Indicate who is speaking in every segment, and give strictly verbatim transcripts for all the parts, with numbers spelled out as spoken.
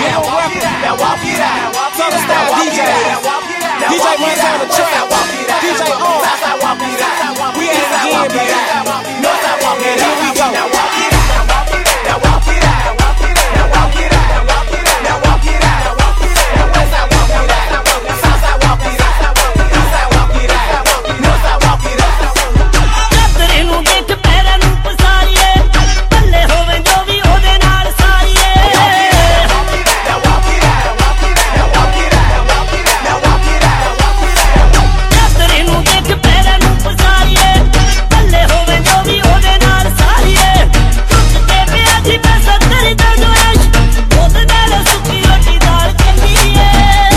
Speaker 1: Now walk it out. Now walk it out. Southern style D J. D J runs on the track. D J on. Southside walk it out. We at it again, baby. Northside walk it out. Here we go. Now walk it out. Now walk it out. Now walk it out. Now walk it out. Now walk it out. Now Westside walk it out. Southside walk it out. Eastside walk it out. Northside walk it out.
Speaker 2: ਕਤਰੇ ਨੂੰ ਦੇਖ ਪੈਰਾਂ ਨੂੰ ਪਸਾਰੀਏ ਬੱਲੇ ਹੋਵੇ ਜੋ ਵੀ ਉਹਦੇ ਨਾਲ ਸਾਰੀਏ
Speaker 1: Now walk it out. Now walk it out. Now walk it out.
Speaker 2: ਕਤਰੇ ਨੂੰ ਦੇਖ ਪੈਰਾਂ ਨੂੰ ਪਸਾਰੀਏ ਬੱਲੇ ਹੋਵੇ ਜੋ ਵੀ ਉਹਦੇ ਨਾਲ ਸਾਰੀਏ ਟੁੱਟ ਕੇ ਪਿਆ ਜੀ ਮੈਂ ਸੱਤਰ ਦਾ ਜੋ ਐਸ਼ ਉਹਦੇ ਨਾਲ ਸੁੱਕੀ ਰੋਟੀ ਦਾਲ ਚੰਗੀਏ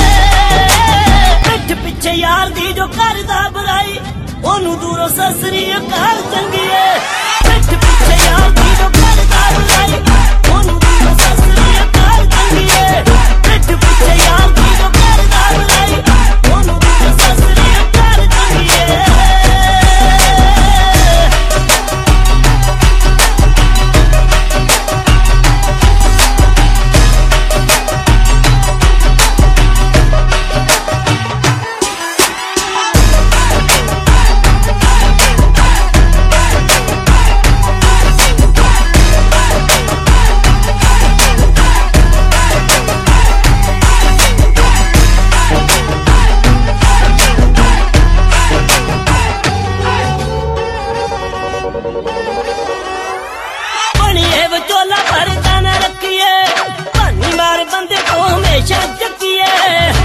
Speaker 2: ਪਿੱਠ ਪਿੱਛੇ ਯਾਰ ਦੀ ਜੋ ਕਰਦਾ ਬੁਰਾਈ ਉਹਨੂੰ ਦੂਰੋਂ ਸਸਰੀ ਅਕਾਲ ਚੰਗੀਏ ਪਿੱਠ ਪਿੱਛੇ ਯਾਰ ਦੀ ਜੋ ਕਰਦਾ ਬੁਰਾਈ ਉਹਨੂੰ ਦੂਰੋਂ ਸਸਰੀ ਅਕਾਲ ਚੰਗੀਏ ਪਿੱਠ ਪਿੱਛੇ ਯਾਰ ਦੀ ਜੋ ਕਰਦਾ ਬੁਰਾਈ ਉਹਨੂੰ ਦੂਰੋਂ ਸਸਰੀ ਅਕਾਲ ਚੰਗੀਏ ਬਣੀਏ ਵਿਚੋਲਾ ਪਰ ਨਾ ਰੱਖੀਏ ਭਾਨੀ ਮਾਰ ਬੰਦੇ ਤੋਂ ਹਮੇਸ਼ਾ ਚੱਕੀਏ